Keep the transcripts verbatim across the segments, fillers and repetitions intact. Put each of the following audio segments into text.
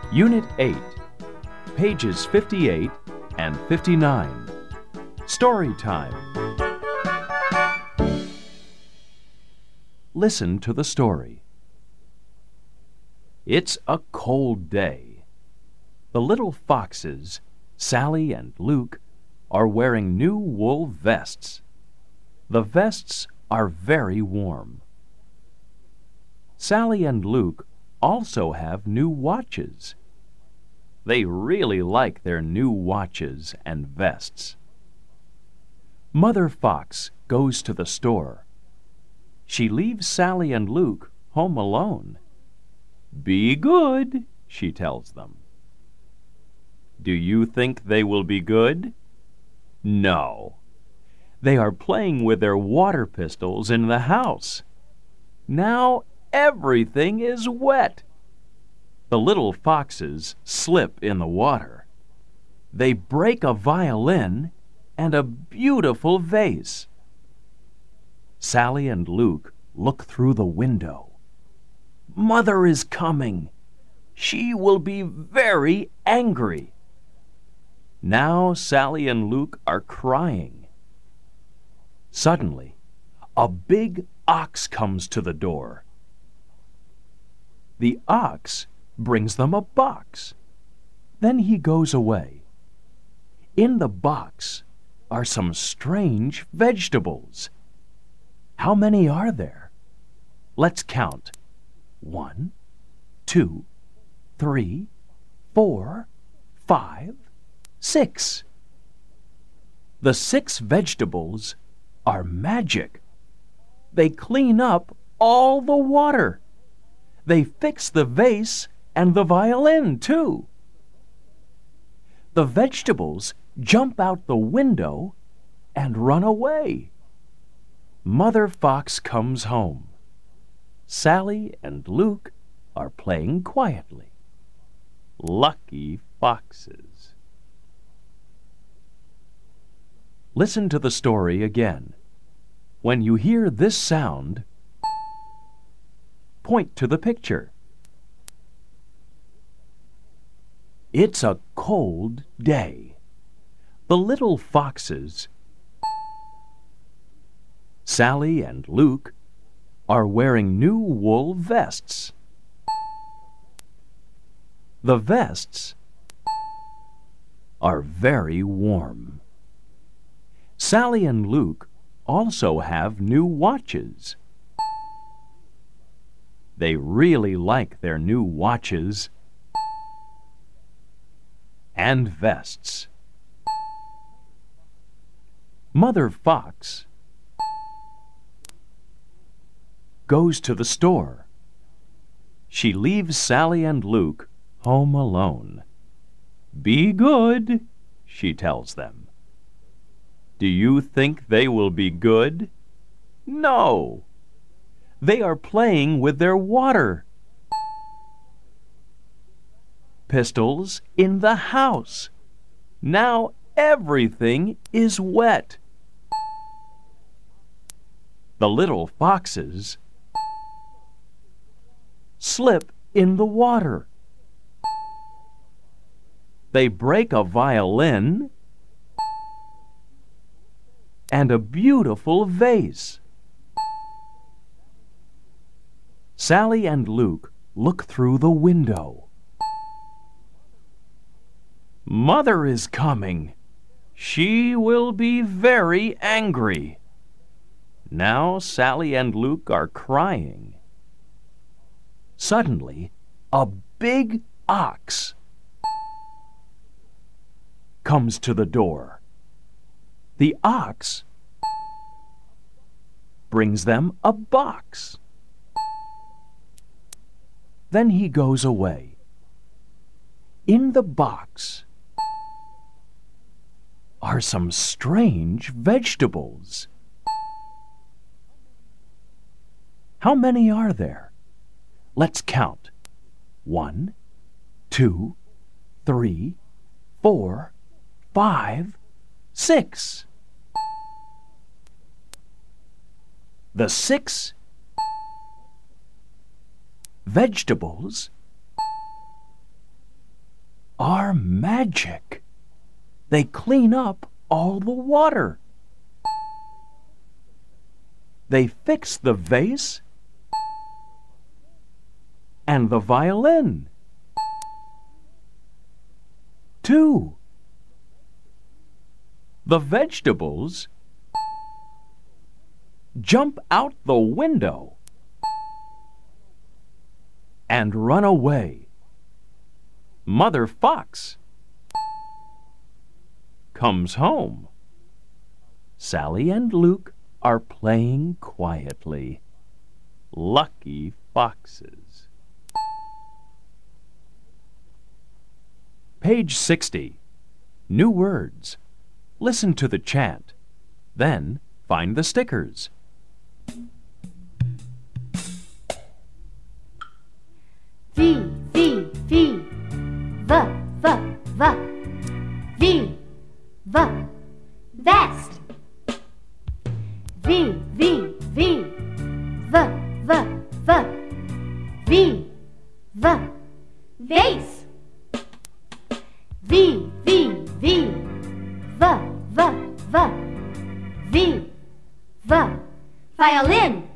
Unit eight, pages fifty-eight and fifty-nine. Story time. Listen to the story. It's a cold day. The little foxes, Sally and Luke, are wearing new wool vests. The vests are very warm. Sally and Luke also have new watches. They really like their new watches and vests. Mother Fox goes to the store. She leaves Sally and Luke home alone. "Be good," she tells them. Do you think they will be good? No. They are playing with their water pistols in the house. Now everything is wet. The little foxes slip in the water. They break a violin and a beautiful vase. Sally and Luke look through the window. Mother is coming. She will be very angry. Now Sally and Luke are crying. Suddenly, a big ox comes to the door. The ox brings them a box. Then he goes away. In the box are some strange vegetables. How many are there? Let's count. One, two, three, four, five, six. The six vegetables are magic. They clean up all the water. They fix the vase and the violin, too. The vegetables jump out the window and run away. Mother Fox comes home. Sally and Luke are playing quietly. Lucky foxes. Listen to the story again. When you hear this sound, point to the picture. It's a cold day. The little foxes, Sally and Luke, are wearing new wool vests. The vests are very warm. Sally and Luke also have new watches. They really like their new watches and vests. Mother Fox goes to the store. She leaves Sally and Luke home alone. Be good, she tells them. Do you think they will be good? No. They are playing with their water pistols in the house. Now everything is wet. The little foxes slip in the water. They break a violin and a beautiful vase. Sally and Luke look through the window. Mother is coming. She will be very angry. Now Sally and Luke are crying. Suddenly, a big ox comes to the door. The ox brings them a box. Then he goes away. In the box are some strange vegetables. How many are there? Let's count. One, two, three, four, five, six. The six vegetables are magic. They clean up all the water. They fix the vase and the violin, too. The vegetables jump out the window and run away. Mother Fox comes home. Sally and Luke are playing quietly. Lucky foxes. Page sixty. New words. Listen to the chant. Then find the stickers. V, V, V. V, V, V. V, V. Vest. V, V, V. V, V, V. V, V. Vase. V, V, V. V, V, V. V, V. Violin.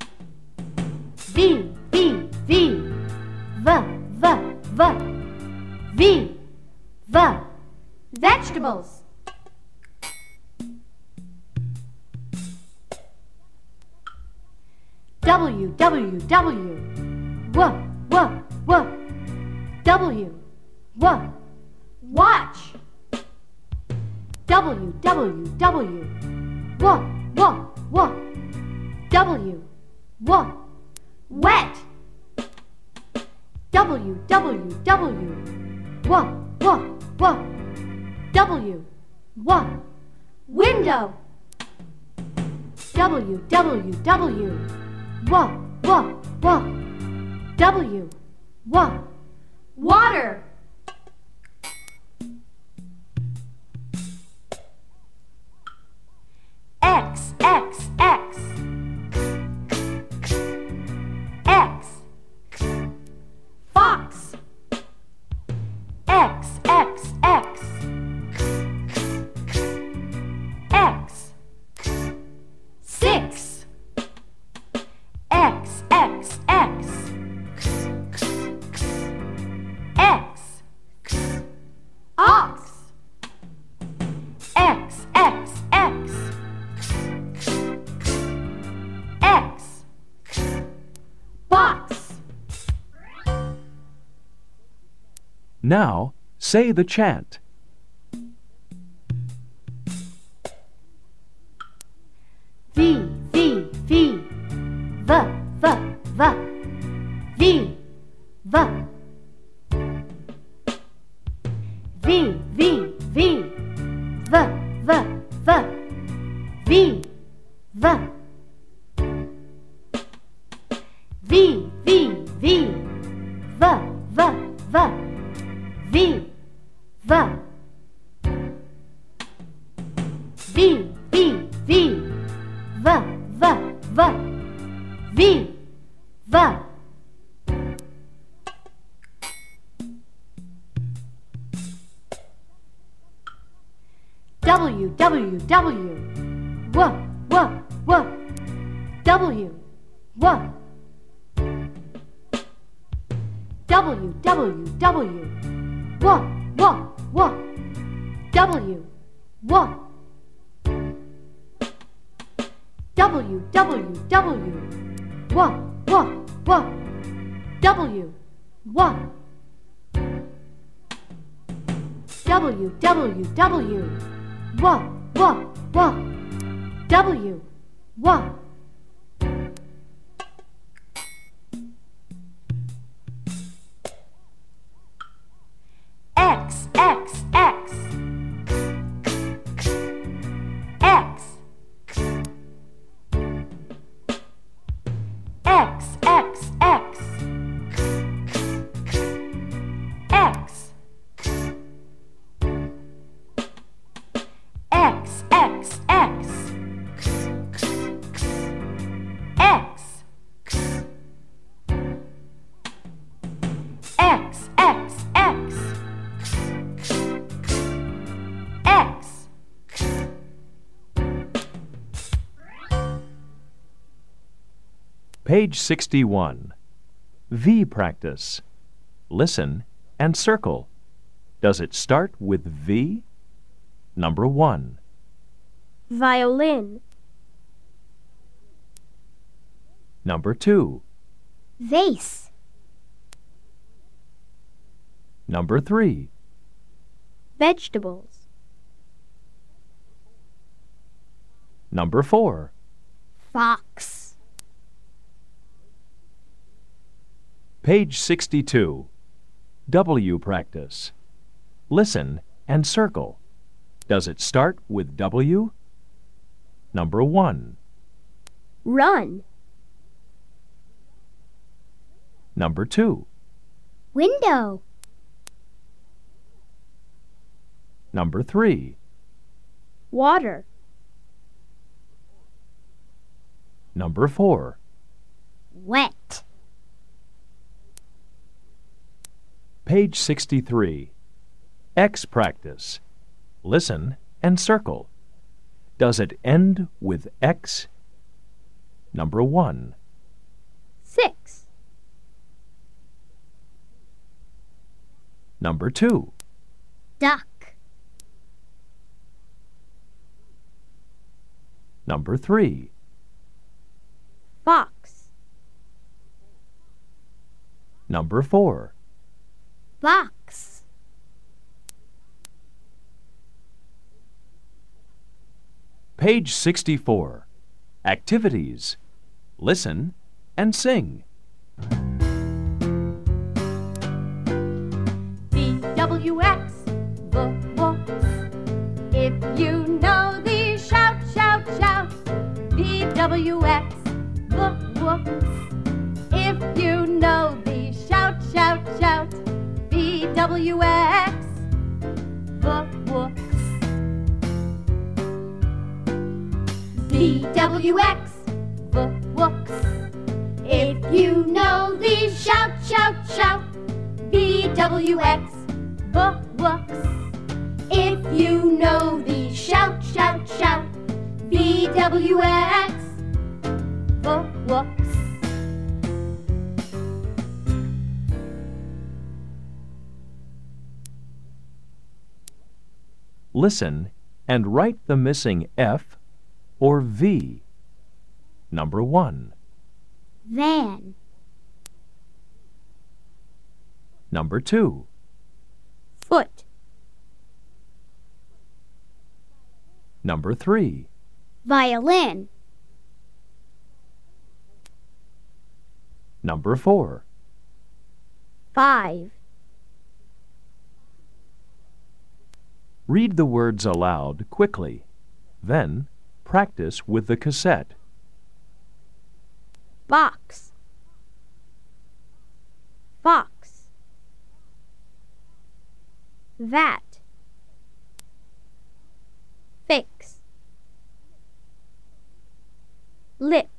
V, V, V. V, V, V. V, V. Vegetables. W, W, W. W, W, W. W, W. Watch. W, W, W. W, W, W. W, W. Wet. W, W, W. W, W, W. W, W. Window. W, W, W. W, W, W. W, W. Water. X, X, X. X. Fox. X, X, X. X. Six. X, X, X. X. Ox. X, X, X. X. Box. Now, say the chant. V, V, V. V, V, V. V, V. V, V, V. V, V, V. V, V. V, V, V. V, V, V. V, V. V, V, V. V, V, V. V, V. W, W, W. W, W, W. W, W. W, W, W. W, W, W. W, W. W, W, W. W, W, W. W, W. W, W, W. W, W, W. W, W. X, X, X. X. X, X, X. X. X, X, X. Page sixty-one. V practice. Listen and circle. Does it start with V? Number one. Violin. Number two. Vase. Number three. Vegetables. Number four. Fox. Page sixty-two. W practice. Listen and circle. Does it start with W? Number one. Run. Number two. Window. Number three. Water. Number four. Wet. Page sixty-three. X practice. Listen and circle. Does it end with X? Number one. Six. Number two. Duck. Number three. Fox. Number four. Box. Page sixty-four. Activities. Listen and sing. V W X, the books. If you know these, shout, shout, shout. V W X, the books. If you know these, shout, shout, shout. V W X, the books. V W X, the books. If you know these, shout, shout, shout. V W X, the books. If you know these, shout, shout, shout. V W X, the books. Listen and write the missing F or V. Number one. Van. Number two. Foot. Number three. Violin. Number four. Five. Read the words aloud quickly. Then practice with the cassette. Box. Fox. Vat. Fix. Lip.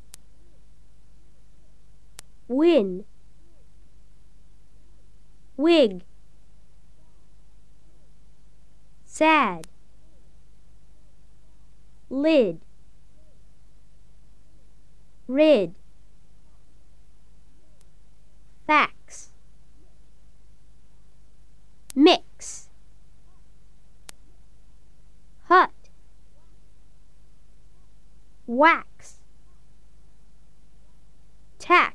Win. Wig. Sad. Lid. Rid. Fax. Mix. Hut. Wax. Tack.